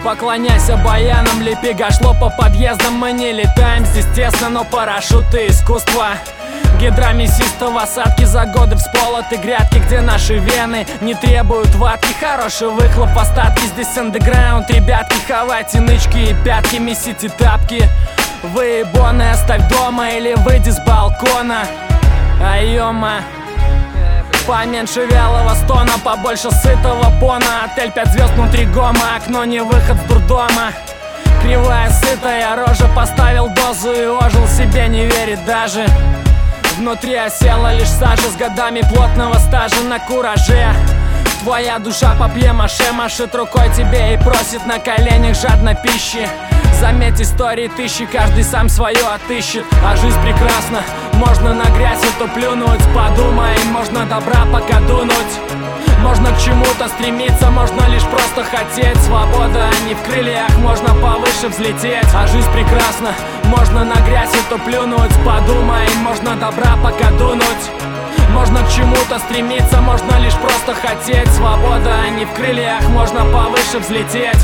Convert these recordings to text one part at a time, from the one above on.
Поклоняйся баянам, лепи гашло по подъездам. Мы не летаем здесь тесно, но парашюты искусства. Гидромесистов осадки за годы всполоты грядки, где наши вены не требуют ватки. Хороший выхлоп, остатки, здесь андеграунд, ребятки. Хавайте нычки и пятки, месите тапки. Выебоны оставь дома или выйди с балкона. Айома. Поменьше вялого стона, побольше сытого пона. Отель 5 звезд внутри гома, окно не выход с дурдома. Кривая сытая рожа, поставил дозу и ожил, себе не верит даже. Внутри осела лишь сажа с годами плотного стажа на кураже. Твоя душа папье-маше машет рукой тебе и просит на коленях жадно пищи. Заметь, истории тысячи, каждый сам свое отыщет. А жизнь прекрасна, можно на грязь эту плюнуть. Подумай, можно добра пока дунуть. Можно к чему-то стремиться, можно лишь просто хотеть. Свобода не в крыльях, можно повыше взлететь. А жизнь прекрасна, можно на грязь эту плюнуть. Подумай, можно добра пока дунуть. Можно к чему-то стремиться, можно лишь просто хотеть. Свобода не в крыльях, можно повыше взлететь.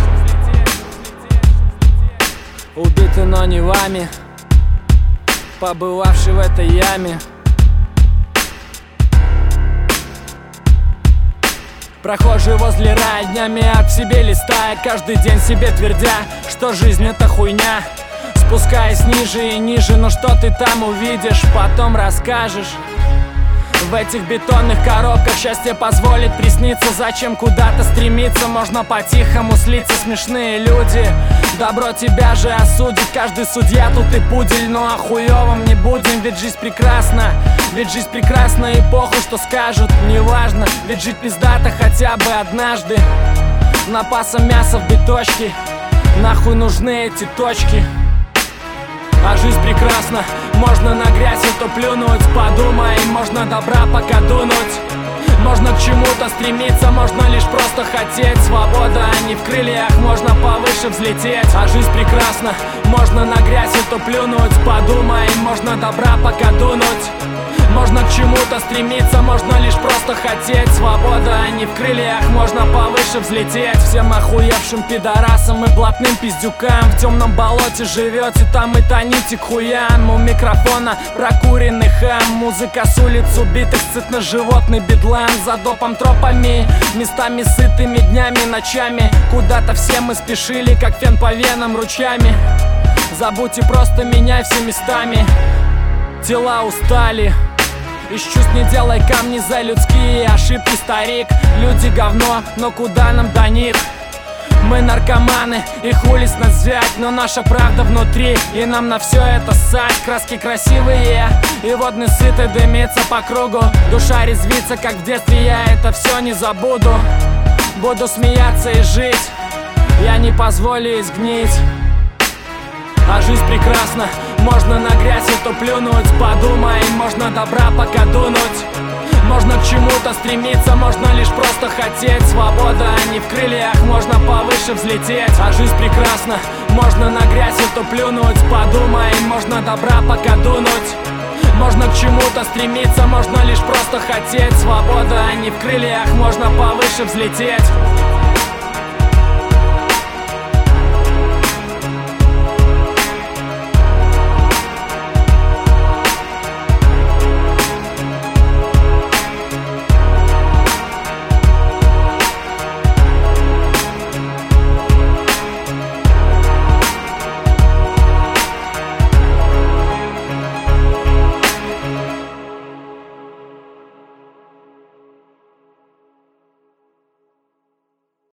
Убиты, но не вами, побывавший в этой яме. Прохожий возле рая, днями от себе листая, каждый день себе твердя, что жизнь это хуйня. Спускаясь ниже и ниже, но что ты там увидишь, потом расскажешь. В этих бетонных коробках счастье позволит присниться. Зачем куда-то стремиться, можно по-тихому слиться. Смешные люди, добро тебя же осудит. Каждый судья тут и пудель, но о хуёвом не будем. Ведь жизнь прекрасна, ведь жизнь прекрасна. И похуй, что скажут, неважно. Ведь жить пиздато хотя бы однажды. Напасом мяса в биточке, нахуй нужны эти точки. А жизнь прекрасна, можно на грязь эту плюнуть. Подумай, можно добра пока дунуть. Можно к чему-то стремиться, можно лишь просто хотеть. Свобода не в крыльях, можно повыше взлететь. А жизнь прекрасна, можно на грязь эту плюнуть. Подумай, можно добра пока дунуть. Можно к чему-то стремиться, можно лишь просто хотеть. Свобода не в крыльях, можно повыше взлететь. Всем охуевшим пидорасам и блатным пиздюкам. В темном болоте живете, там и тоните к хуям. У микрофона прокуренный хам. Музыка с улиц убитых, цитно-животный бедлам. За допом тропами, местами сытыми днями, ночами. Куда-то все мы спешили, как фен по венам ручьями. Забудь и просто меняй все местами. Тела устали, из чувств не делай камни за людские ошибки, старик. Люди говно, но куда нам до них? Мы наркоманы, и хули с нас взять, но наша правда внутри, и нам на все это ссать. Краски красивые, и водный сытый дымится по кругу. Душа резвится, как в детстве, я это все не забуду. Буду смеяться и жить, я не позволю изгнить. А жизнь прекрасна, можно на грязь эту плюнуть. Подумай, можно добра пока дунуть. Можно к чему-то стремиться, можно лишь просто хотеть. Свобода не в крыльях, можно повыше взлететь. А жизнь прекрасна, можно на грязь эту плюнуть. Подумай, можно добра пока дунуть. Можно к чему-то стремиться, можно лишь просто хотеть. Свобода не в крыльях, можно повыше взлететь.